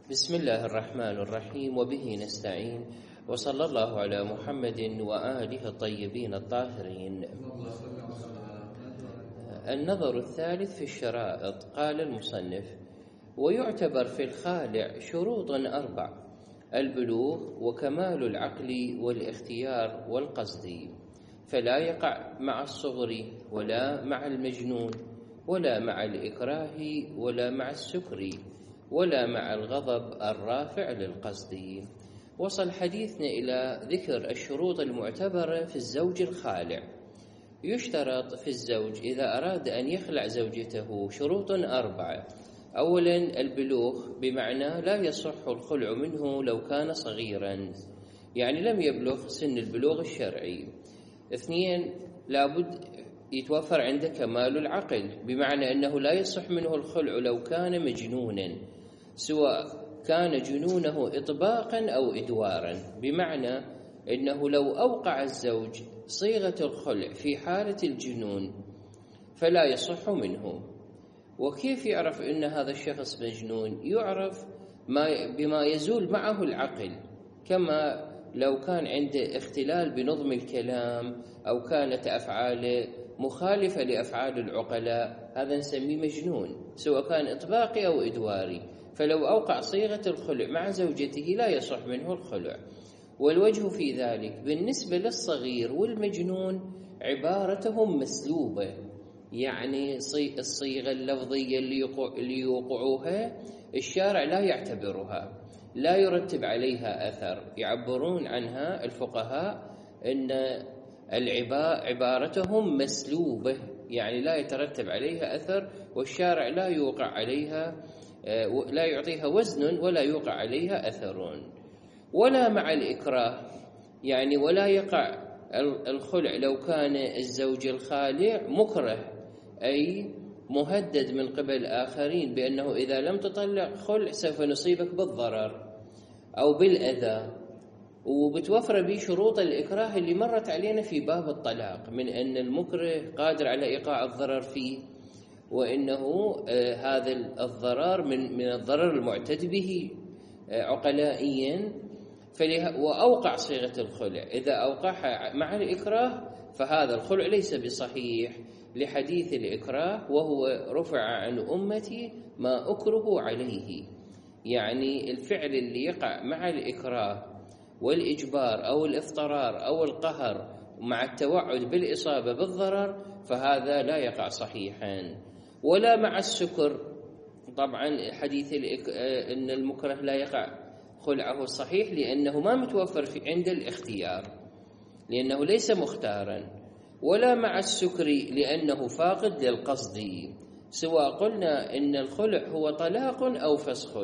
بسم الله الرحمن الرحيم، وبه نستعين، وصلى الله على محمد وآله الطيبين الطاهرين. النظر الثالث في الشرائط. قال المصنف: ويعتبر في الخالع شروط 4: البلوغ وكمال العقل والاختيار والقصد، فلا يقع مع الصغر ولا مع المجنون ولا مع الإكراه ولا مع السكر ولا مع الغضب الرافع للقصد. وصل حديثنا إلى ذكر الشروط المعتبرة في الزوج الخالع. يشترط في الزوج إذا أراد أن يخلع زوجته شروط 4: أولا البلوغ، بمعنى لا يصح الخلع منه لو كان صغيرا، يعني لم يبلغ سن البلوغ الشرعي. 2 لابد يتوفر عنده كمال العقل، بمعنى أنه لا يصح منه الخلع لو كان مجنونا، سواء كان جنونه إطباقا أو إدوارا، بمعنى أنه لو أوقع الزوج صيغة الخلع في حالة الجنون فلا يصح منه. وكيف يعرف أن هذا الشخص مجنون؟ يعرف بما يزول معه العقل، كما لو كان عنده اختلال بنظم الكلام أو كانت أفعاله مخالفة لأفعال العقلاء، هذا نسميه مجنون، سواء كان إطباقي أو إدواري. فلو أوقع صيغة الخلع مع زوجته لا يصح منه الخلع. والوجه في ذلك بالنسبة للصغير والمجنون عبارتهم مسلوبة، يعني الصيغة اللفظية اللي يوقعوها الشارع لا يعتبرها، لا يرتب عليها أثر. يعبرون عنها الفقهاء أن عبارتهم مسلوبة، يعني لا يترتب عليها أثر، والشارع لا يوقع عليها، لا يعطيها وزن ولا يوقع عليها أثر. ولا مع الإكراه، يعني ولا يقع الخلع لو كان الزوج الخالع مكره، أي مهدد من قبل آخرين بأنه إذا لم تطلع خلع سوف نصيبك بالضرر أو بالأذى. وبتوفر به شروط الإكراه اللي مرت علينا في باب الطلاق، من أن المكره قادر على إيقاع الضرر فيه، وإنه هذا الضرر من الضرر المعتد به عقلائيا، وأوقع صيغة الخلع. إذا أوقعها مع الإكراه فهذا الخلع ليس بصحيح، لحديث الإكراه: وهو رفع عن أمتي ما أكره عليه. يعني الفعل اللي يقع مع الإكراه والإجبار أو الاضطرار أو القهر مع التوعد بالإصابة بالضرر فهذا لا يقع صحيحا. ولا مع السكر، طبعا حديث أن المكره لا يقع خلعه الصحيح لأنه ما متوفر عند الاختيار، لأنه ليس مختارا. ولا مع السكر لأنه فاقد للقصد، سواء قلنا إن الخلع هو طلاق أو فسخ.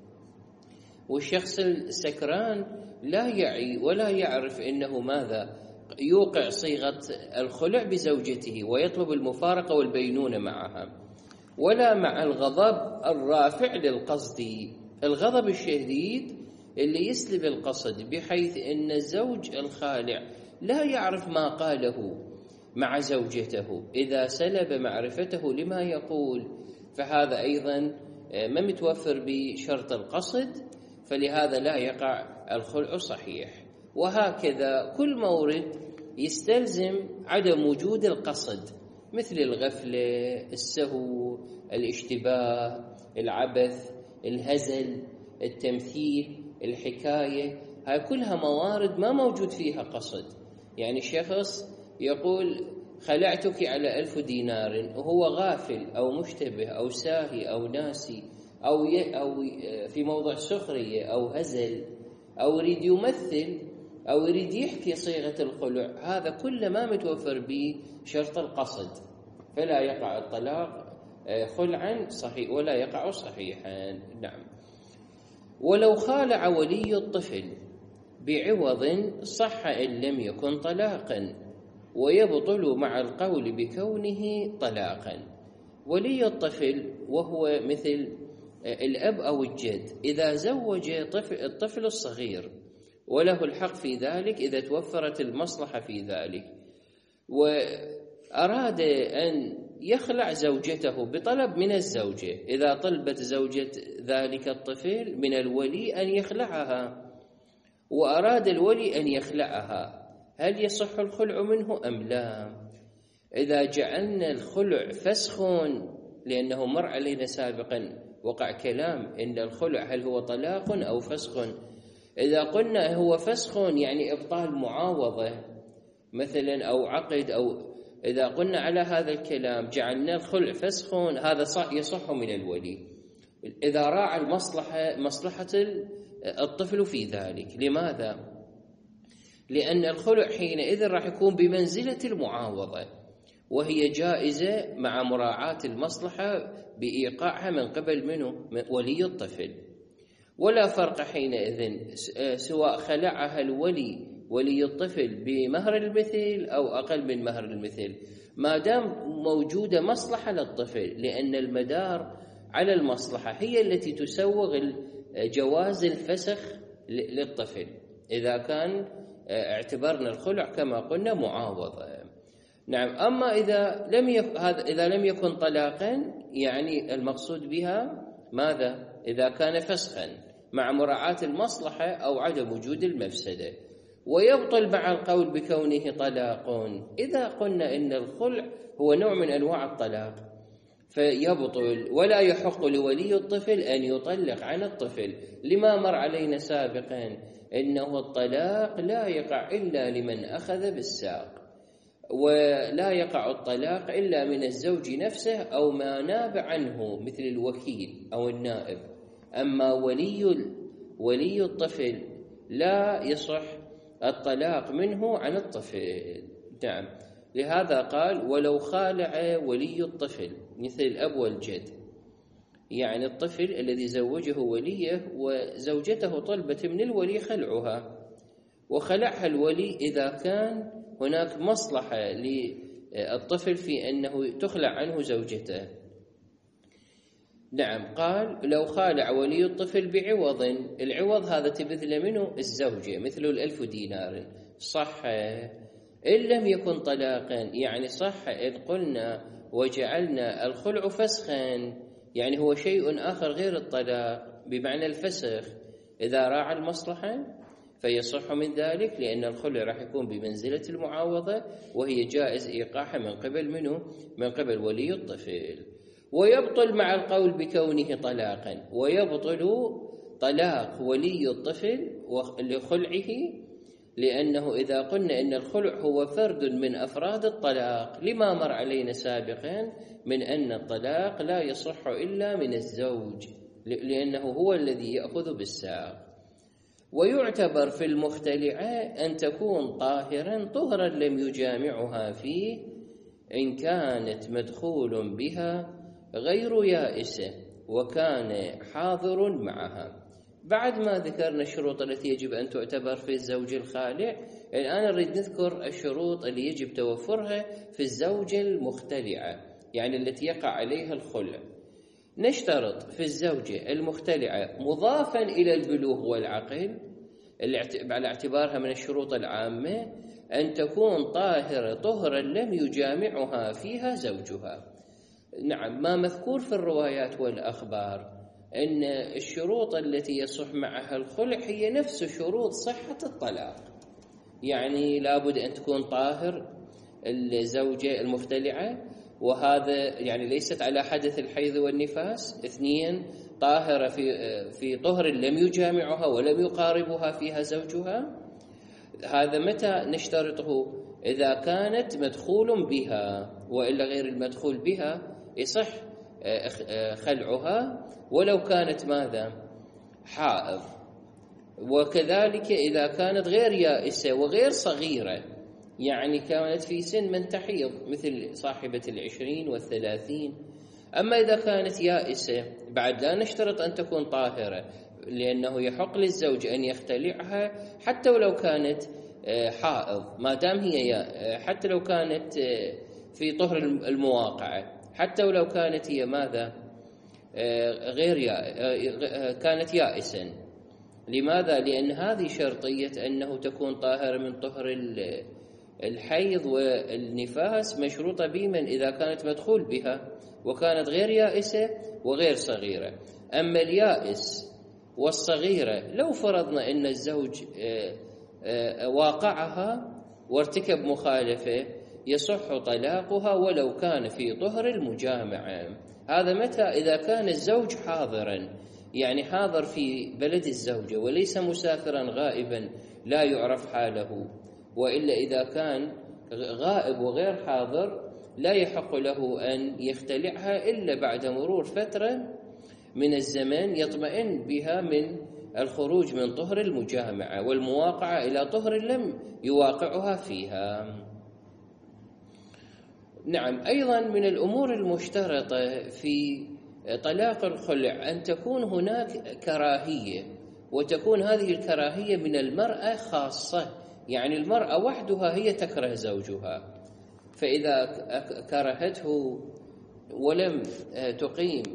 والشخص السكران لا يعي ولا يعرف إنه ماذا يوقع صيغة الخلع بزوجته ويطلب المفارقة والبينونة معها. ولا مع الغضب الرافع للقصد، الغضب الشديد اللي يسلب القصد، بحيث أن الزوج الخالع لا يعرف ما قاله مع زوجته. إذا سلب معرفته لما يقول فهذا أيضا ما متوفر بشرط القصد، فلهذا لا يقع الخلع صحيح. وهكذا كل مورد يستلزم عدم وجود القصد، مثل الغفلة، السهو، الاشتباه، العبث، الهزل، التمثيل، الحكاية، هاي كلها موارد ما موجود فيها قصد. يعني شخص يقول خلعتك على 1000 دينار وهو غافل أو مشتبه أو ساهي أو ناسي أو في موضع سخرية أو هزل، أو يريد يمثل أو يريد يحكي صيغة الخلع، هذا كله ما متوفر به شرط القصد، فلا يقع الطلاق خلعا صحيح ولا يقع صحيحا. نعم. ولو خالع ولي الطفل بعوض صح إن لم يكن طلاقا، ويبطل مع القول بكونه طلاقا. ولي الطفل وهو مثل الأب أو الجد، إذا زوج الطفل الصغير وله الحق في ذلك إذا توفرت المصلحة في ذلك، وأراد أن يخلع زوجته بطلب من الزوجة. إذا طلبت زوجة ذلك الطفل من الولي أن يخلعها وأراد الولي أن يخلعها، هل يصح الخلع منه أم لا؟ إذا جعلنا الخلع فسخ، لأنه مر علينا سابقا وقع كلام إن الخلع هل هو طلاق أو فسخ. إذا قلنا هو فسخ يعني إبطال معاوضة مثلا أو عقد، أو إذا قلنا على هذا الكلام جعلنا الخلع فسخ، هذا يصح من الولي إذا راعى مصلحة الطفل في ذلك. لماذا؟ لأن الخلع حينئذ راح يكون بمنزلة المعاوضة، وهي جائزة مع مراعاة المصلحة بإيقاعها من قبل منه ولي الطفل. ولا فرق حينئذ سواء خلعها ولي الطفل بمهر المثل أو أقل من مهر المثل، ما دام موجودة مصلحة للطفل، لأن المدار على المصلحة هي التي تسوغ جواز الفسخ للطفل إذا كان اعتبرنا الخلع كما قلنا معاوضة. نعم. أما إذا لم يكن طلاقا، يعني المقصود بها ماذا؟ إذا كان فسخا مع مراعاة المصلحة أو عدم وجود المفسدة. ويبطل مع القول بكونه طلاق. إذا قلنا إن الخلع هو نوع من أنواع الطلاق فيبطل، ولا يحق لولي الطفل أن يطلق عن الطفل، لما مر علينا سابقا إنه الطلاق لا يقع إلا لمن أخذ بالساق، ولا يقع الطلاق إلا من الزوج نفسه أو ما ناب عنه مثل الوكيل أو النائب. أما ولي الطفل لا يصح الطلاق منه عن الطفل. نعم. لهذا قال ولو خالع ولي الطفل مثل الأب والجد، يعني الطفل الذي زوجه وليه وزوجته طلبت من الولي خلعها، وخلعها الولي إذا كان هناك مصلحة للطفل في أنه تخلع عنه زوجته. نعم. قال لو خالع ولي الطفل بعوض، العوض هذا تبذل منه الزوجة مثل 1000 دينار، صح إن لم يكن طلاقا، يعني صح إذ قلنا وجعلنا الخلع فسخا، يعني هو شيء آخر غير الطلاق بمعنى الفسخ. إذا راعى المصلحة فيصح من ذلك، لأن الخلع راح يكون بمنزلة المعاوضة، وهي جائز إيقاعها من قبل منه؟ من قبل ولي الطفل. ويبطل مع القول بكونه طلاقا، ويبطل طلاق ولي الطفل لخلعه، لأنه إذا قلنا إن الخلع هو فرد من أفراد الطلاق، لما مر علينا سابقا من أن الطلاق لا يصح إلا من الزوج، لأنه هو الذي يأخذ بالساق. ويعتبر في المختلعة أن تكون طهرا لم يجامعها فيه، إن كانت مدخول بها غير يائسة وكان حاضر معها. بعد ما ذكرنا الشروط التي يجب أن تعتبر في الزوج الخالع، الآن نريد نذكر الشروط اللي يجب توفرها في الزوجة المختلعة، يعني التي يقع عليها الخلع. نشترط في الزوجة المختلعة مضافا إلى البلوغ والعقل على اعتبارها من الشروط العامة أن تكون طاهرة طهرا لم يجامعها فيها زوجها. نعم. ما مذكور في الروايات والأخبار أن الشروط التي يصح معها الخلع هي نفس شروط صحة الطلاق، يعني لابد أن تكون طاهر الزوجة المختلعة، وهذا يعني ليست على حدث الحيض والنفاس. 2 طاهرة في طهر لم يجامعها ولم يقاربها فيها زوجها. هذا متى نشترطه؟ إذا كانت مدخول بها، وإلا غير المدخول بها يصح خلعها ولو كانت ماذا؟ حائض. وكذلك إذا كانت غير يائسة وغير صغيرة، يعني كانت في سن من تحيض مثل صاحبة 20 و30. أما إذا كانت يائسة بعد لا نشترط أن تكون طاهرة، لأنه يحق للزوج أن يختلعها حتى ولو كانت حائض، ما دام هي حتى لو كانت في طهر المواقعة، حتى ولو كانت هي ماذا؟ كانت يائسا. لماذا؟ لأن هذه شرطية أنه تكون طاهرة من طهر الحيض والنفاس مشروطة بمن؟ إذا كانت مدخول بها وكانت غير يائسة وغير صغيرة. أما اليائس والصغيرة لو فرضنا أن الزوج واقعها وارتكب مخالفة يصح طلاقها ولو كان في طهر المجامعة. هذا متى؟ إذا كان الزوج حاضرا، يعني حاضر في بلد الزوجة وليس مسافرا غائبا لا يعرف حاله. وإلا إذا كان غائب وغير حاضر لا يحق له أن يختلعها إلا بعد مرور فترة من الزمن يطمئن بها من الخروج من طهر المجامعة والمواقعة إلى طهر لم يواقعها فيها. نعم، أيضا من الأمور المشترطة في طلاق الخلع أن تكون هناك كراهية، وتكون هذه الكراهية من المرأة خاصة، يعني المرأة وحدها هي تكره زوجها، فإذا كرهته ولم تقيم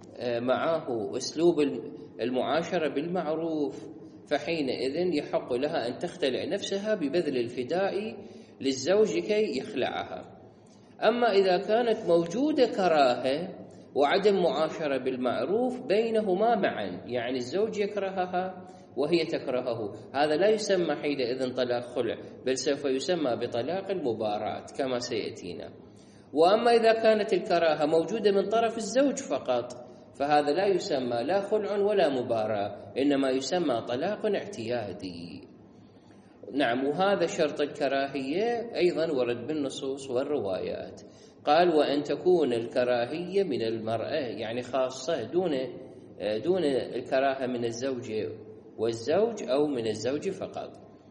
معه أسلوب المعاشرة بالمعروف فحينئذ يحق لها أن تختلع نفسها ببذل الفداء للزوج كي يخلعها. أما إذا كانت موجودة كراهة وعدم معاشرة بالمعروف بينهما معا، يعني الزوج يكرهها وهي تكرهه، هذا لا يسمى حينئذ طلاق خلع، بل سوف يسمى بطلاق المباراة كما سيأتينا. وأما إذا كانت الكراهة موجودة من طرف الزوج فقط فهذا لا يسمى لا خلع ولا مباراة، إنما يسمى طلاق اعتيادي. نعم، وهذا شرط الكراهية أيضا ورد بالنصوص والروايات. قال وأن تكون الكراهية من المرأة، يعني خاصة دون الكراهة من الزوج والزوج أو من الزوج فقط.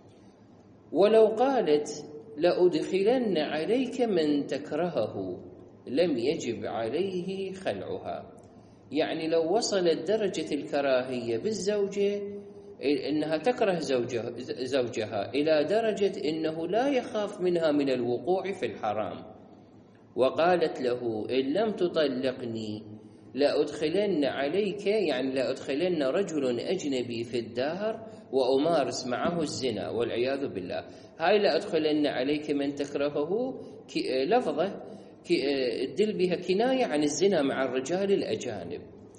ولو قالت لأدخلن عليك من تكرهه لم يجب عليه خلعها، يعني لو وصلت درجة الكراهية بالزوجة إنها تكره زوجها إلى درجة إنه لا يخاف منها من الوقوع في الحرام، وقالت له إن لم تطلقني لأدخلن عليك، يعني لأدخلن رجل أجنبي في الدار وأمارس معه الزنا والعياذ بالله. هاي لأدخلن عليك من تكرهه لفظة تدل بها كناية عن الزنا مع الرجال الأجانب.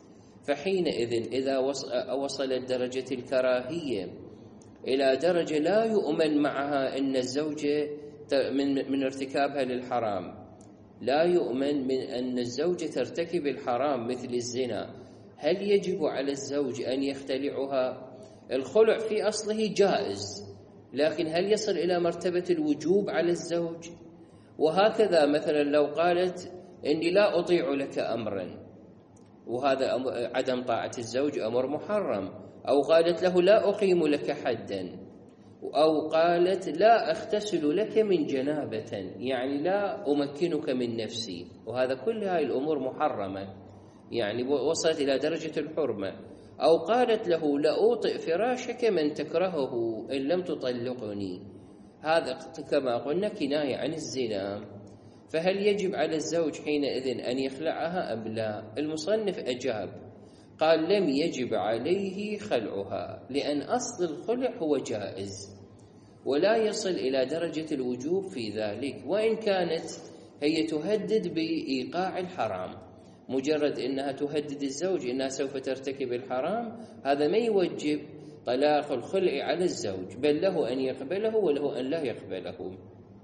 فحينئذ إذا وصلت درجة الكراهية إلى درجة لا يؤمن معها أن الزوجة من ارتكابها للحرام، لا يؤمن من أن الزوجة ترتكب الحرام مثل الزنا، هل يجب على الزوج أن يختلعها؟ الخلع في أصله جائز، لكن هل يصل إلى مرتبة الوجوب على الزوج؟ وهكذا مثلا لو قالت إني لا أطيع لك أمرا، وهذا عدم طاعة الزوج أمر محرم، أو قالت له لا أقيم لك حدا، أو قالت لا أغتسل لك من جنابة، يعني لا أمكنك من نفسي، وهذا كل هاي الأمور محرمة، يعني وصلت إلى درجة الحرمة. أو قالت له لأوطئ فراشك من تكرهه إن لم تطلقني، هذا كما قلنا كناية عن الزنا. فهل يجب على الزوج حينئذ أن يخلعها أم لا؟ المصنف أجاب قال لم يجب عليه خلعها، لأن أصل الخلع هو جائز ولا يصل إلى درجة الوجوب في ذلك، وإن كانت هي تهدد بإيقاع الحرام، مجرد أنها تهدد الزوج أنها سوف ترتكب الحرام، هذا ما يوجب طلاق الخلع على الزوج، بل له أن يقبله وله أن لا يقبله،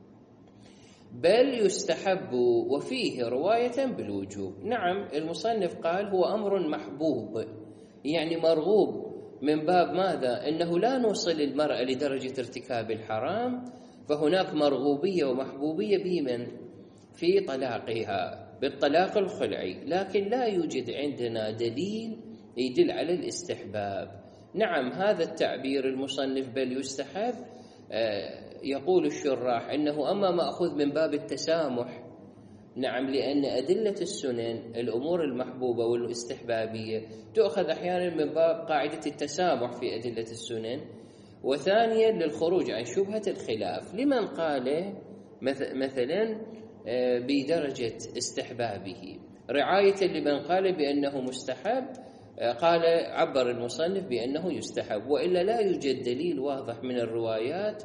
بل يستحب وفيه رواية بالوجوب. نعم، المصنف قال هو أمر محبوب، يعني مرغوب، من باب ماذا؟ أنه لا نوصل المرأة لدرجة ارتكاب الحرام، فهناك مرغوبية ومحبوبية بمن؟ في طلاقها بالطلاق الخلعي، لكن لا يوجد عندنا دليل يدل على الاستحباب. نعم، هذا التعبير المصنف بل يستحب يقول الشراح إنه أما مأخوذ من باب التسامح. نعم، لأن أدلة السنن الأمور المحبوبة والاستحبابية تؤخذ أحيانا من باب قاعدة التسامح في أدلة السنن، وثانيا للخروج عن شبهة الخلاف لمن قال مثلا بدرجة استحبابه، رعاية لمن قال بأنه مستحب، قال عبر المصنف بأنه يستحب، وإلا لا يوجد دليل واضح من الروايات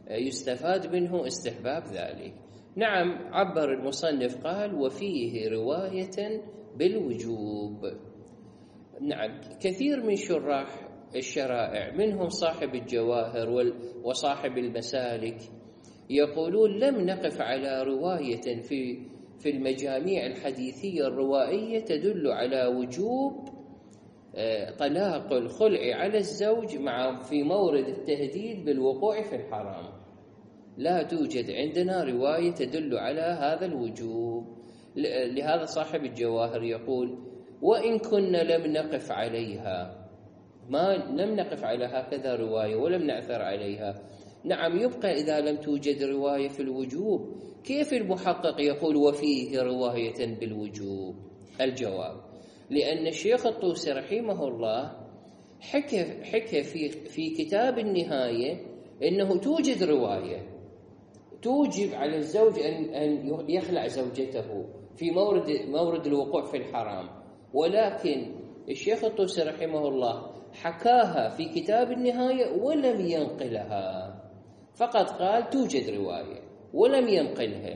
يستفاد منه استحباب ذلك. نعم، عبر المصنف قال وفيه رواية بالوجوب. نعم، كثير من شراح الشرائع منهم صاحب الجواهر وصاحب المسالك يقولون لم نقف على رواية في المجاميع الحديثية الروائية تدل على وجوب طلاق الخلع على الزوج مع في مورد التهديد بالوقوع في الحرام. لا توجد عندنا رواية تدل على هذا الوجوب. لهذا صاحب الجواهر يقول وإن كنا لم نقف عليها، لم نقف على هكذا رواية ولم نأثر عليها. نعم، يبقى إذا لم توجد رواية في الوجوب كيف المحقق يقول وفيه رواية بالوجوب؟ الجواب لأن الشيخ الطوسي رحمه الله حكى في كتاب النهاية أنه توجد رواية توجب على الزوج أن يخلع زوجته في مورد الوقوع في الحرام، ولكن الشيخ الطوسي رحمه الله حكاها في كتاب النهاية ولم ينقلها، فقط قال توجد رواية ولم ينقلها.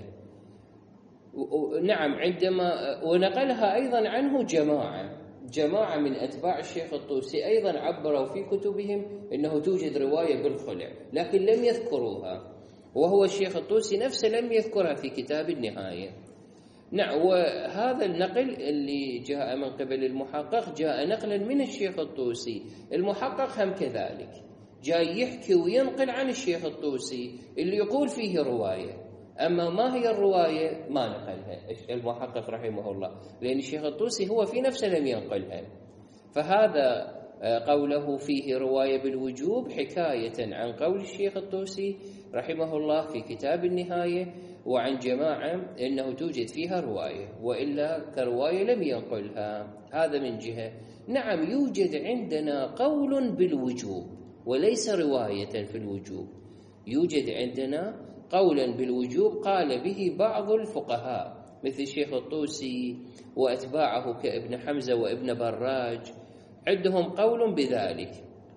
نعم، عندما ونقلها أيضا عنه جماعة من أتباع الشيخ الطوسي أيضا عبروا في كتبهم أنه توجد رواية بالخلع، لكن لم يذكروها، وهو الشيخ الطوسي نفسه لم يذكرها في كتاب النهاية. نعم، وهذا النقل اللي جاء من قبل المحقق جاء نقلا من الشيخ الطوسي. المحقق هم كذلك جاي يحكي وينقل عن الشيخ الطوسي اللي يقول فيه رواية، أما ما هي الرواية ما نقلها المحقق رحمه الله، لأن الشيخ الطوسي هو في نفسه لم ينقلها. فهذا قوله فيه رواية بالوجوب حكاية عن قول الشيخ الطوسي رحمه الله في كتاب النهاية وعن جماعة أنه توجد فيها رواية، وإلا كرواية لم ينقلها. هذا من جهة. نعم، يوجد عندنا قول بالوجوب وليس رواية في الوجوب. يوجد عندنا قولا بالوجوب قال به بعض الفقهاء مثل الشيخ الطوسي وأتباعه كابن حمزة وابن براج، عندهم قول بذلك.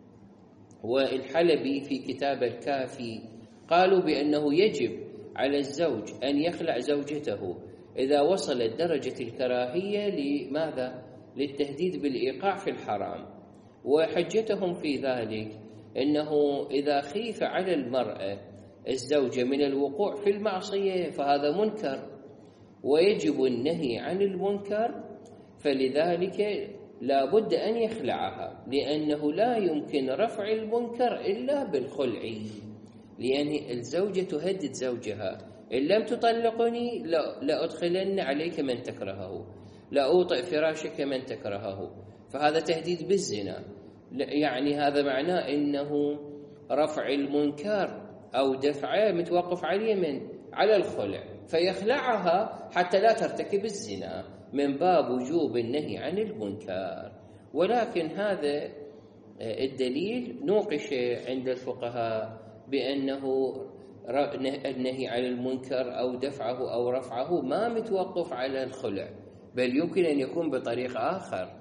والحلبي في كتاب الكافي قالوا بأنه يجب على الزوج أن يخلع زوجته إذا وصلت درجة الكراهية لماذا؟ للتهديد بالإيقاع في الحرام. وحجتهم في ذلك أنه إذا خيف على المرأة الزوجة من الوقوع في المعصية فهذا منكر ويجب النهي عن المنكر، فلذلك لا بد أن يخلعها، لأنه لا يمكن رفع المنكر إلا بالخلع، لأن الزوجة تهدد زوجها إن لم تطلقني لأدخلن عليك من تكرهه، لأوطئ فراشك من تكرهه، فهذا تهديد بالزنا. يعني هذا معناه أنه رفع المنكر أو دفعه متوقف عليه على الخلع، فيخلعها حتى لا ترتكب الزنا من باب وجوب النهي عن المنكر. ولكن هذا الدليل نوقش عند الفقهاء بأنه النهي عن المنكر أو دفعه أو رفعه ما متوقف على الخلع، بل يمكن أن يكون بطريق آخر.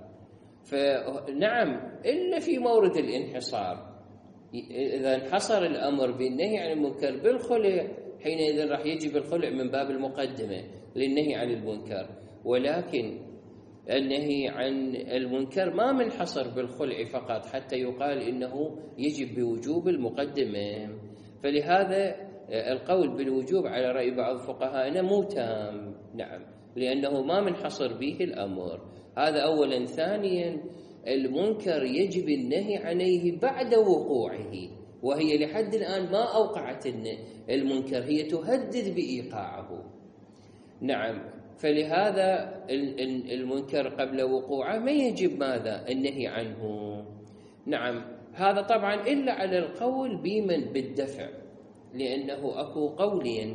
فنعم، إلا في مورد الانحصار، إذا انحصر الأمر بالنهي عن المنكر بالخلع حينئذ راح يجب الخلع من باب المقدمة للنهي عن المنكر. ولكن النهي عن المنكر ما منحصر بالخلع فقط حتى يقال إنه يجب بوجوب المقدمة. فلهذا القول بالوجوب على رأي بعض فقهائنا مو تام، نعم، لأنه ما منحصر به الأمر. هذا أولا. ثانيا، المنكر يجب النهي عليه بعد وقوعه، وهي لحد الآن ما أوقعت المنكر، هي تهدد بإيقاعه. نعم، فلهذا المنكر قبل وقوعه ما يجب ماذا؟ النهي عنه. نعم، هذا طبعا إلا على القول بمن بالدفع، لأنه أكو قولين،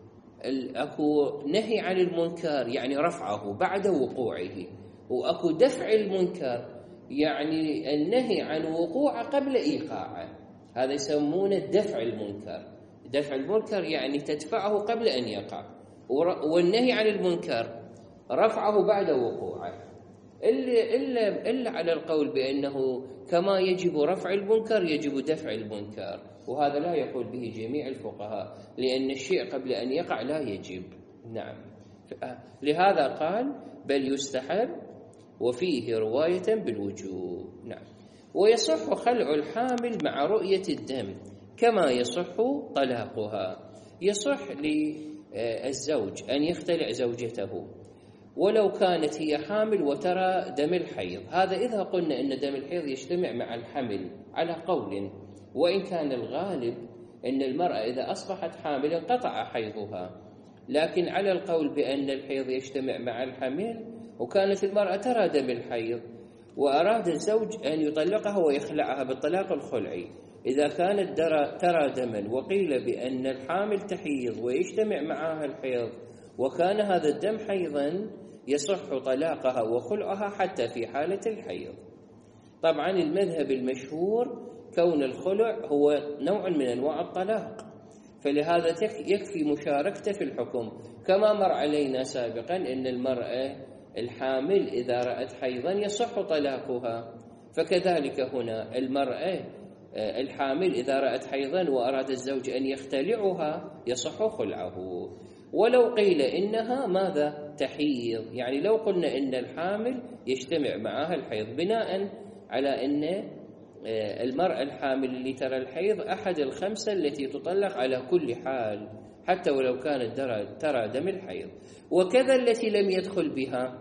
أكو نهي عن المنكر يعني رفعه بعد وقوعه، وأكو دفع المنكر يعني النهي عن وقوعه قبل إيقاعه. هذا يسمونه دفع المنكر. دفع المنكر يعني تدفعه قبل أن يقع، والنهي عن المنكر رفعه بعد وقوعه. إلا على القول بأنه كما يجب رفع المنكر يجب دفع المنكر، وهذا لا يقول به جميع الفقهاء، لأن الشيء قبل أن يقع لا يجب. نعم، لهذا قال بل يستحب وفيه رواية بالوجوب. نعم. ويصح خلع الحامل مع رؤية الدم كما يصح طلاقها. يصح للزوج أن يختلع زوجته ولو كانت هي حامل وترى دم الحيض، هذا إذا قلنا أن دم الحيض يجتمع مع الحمل على قول، وإن كان الغالب أن المرأة إذا أصبحت حامل انقطع حيضها، لكن على القول بأن الحيض يجتمع مع الحمل وكانت المرأة ترى دم الحيض وأراد الزوج أن يطلقها ويخلعها بالطلاق الخلعي، إذا كانت ترى دما وقيل بأن الحامل تحيض ويجتمع معها الحيض وكان هذا الدم حيضا يصح طلاقها وخلعها حتى في حالة الحيض. طبعا المذهب المشهور كون الخلع هو نوع من أنواع الطلاق، فلهذا يكفي مشاركته في الحكم، كما مر علينا سابقا أن المرأة الحامل إذا رأت حيضا يصح طلاقها، فكذلك هنا المرأة الحامل إذا رأت حيضا وأراد الزوج أن يختلعها يصح خلعه. ولو قيل إنها ماذا تحيض، يعني لو قلنا إن الحامل يجتمع معها الحيض بناء على أن المرأة الحامل اللي ترى الحيض أحد الخمسة التي تطلق على كل حال حتى ولو كانت ترى دم الحيض، وكذا التي لم يدخل بها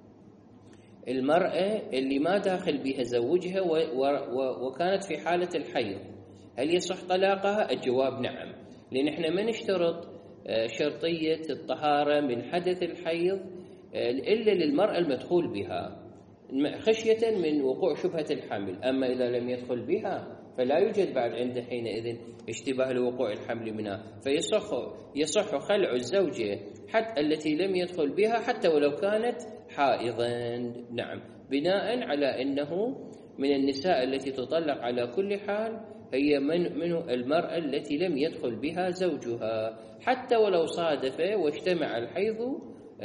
المرأة اللي ما داخل بها زوجها وكانت في حالة الحيض، هل يصح طلاقها؟ الجواب نعم، لأن احنا ما نشترط شرطية الطهارة من حدث الحيض إلا للمرأة المدخول بها خشية من وقوع شبهة الحمل، أما إذا لم يدخل بها فلا يوجد بعد عنده حينئذ اشتباه لوقوع الحمل منها، فيصح خلع الزوجة حتى التي لم يدخل بها حتى ولو كانت حائضا. نعم، بناء على أنه من النساء التي تطلق على كل حال هي من المرأة التي لم يدخل بها زوجها حتى ولو صادف واجتمع الحيض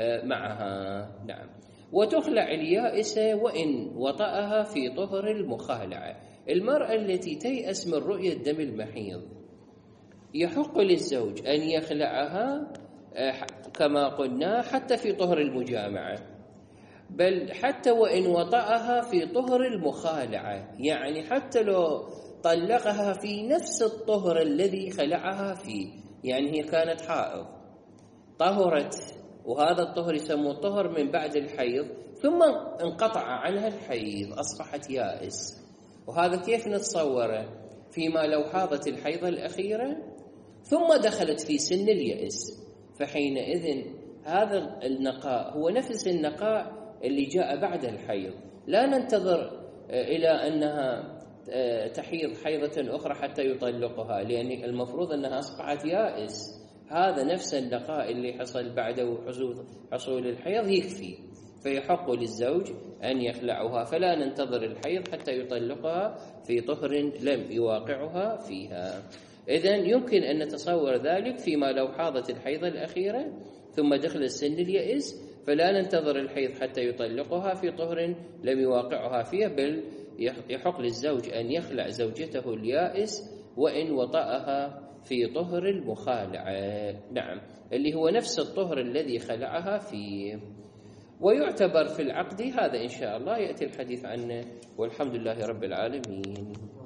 معها. نعم. وتخلع اليائسة وإن وطأها في طهر المخالعة. المرأة التي تيأس من رؤية دم المحيض يحق للزوج أن يخلعها كما قلنا حتى في طهر المجامعة، بل حتى وإن وطأها في طهر المخالعة، يعني حتى لو طلقها في نفس الطهر الذي خلعها فيه، يعني هي كانت حائض طهرت وهذا الطهر يسموه طهر من بعد الحيض ثم انقطع عنها الحيض أصبحت يائس، وهذا كيف نتصوره؟ فيما لو حاضت الحيضة الأخيرة ثم دخلت في سن اليأس، فحينئذ هذا النقاء هو نفس النقاء اللي جاء بعد الحيض، لا ننتظر إلى أنها تحيض حيضة أخرى حتى يطلقها، لأن المفروض أنها أصبحت يائس، هذا نفس النقاء اللي حصل بعده حصول الحيض يكفي، فيحق للزوج أن يخلعها، فلا ننتظر الحيض حتى يطلقها في طهر لم يواقعها فيها. إذن يمكن أن نتصور ذلك فيما لو حاضت الحيضة الأخيرة ثم دخل السن اليئس، فلا ننتظر الحيض حتى يطلقها في طهر لم يواقعها فيها، بل يحق للزوج أن يخلع زوجته اليائس وإن وطأها في طهر المخالعة. نعم، اللي هو نفس الطهر الذي خلعها فيه. ويعتبر في العقد هذا إن شاء الله يأتي الحديث عنه، والحمد لله رب العالمين.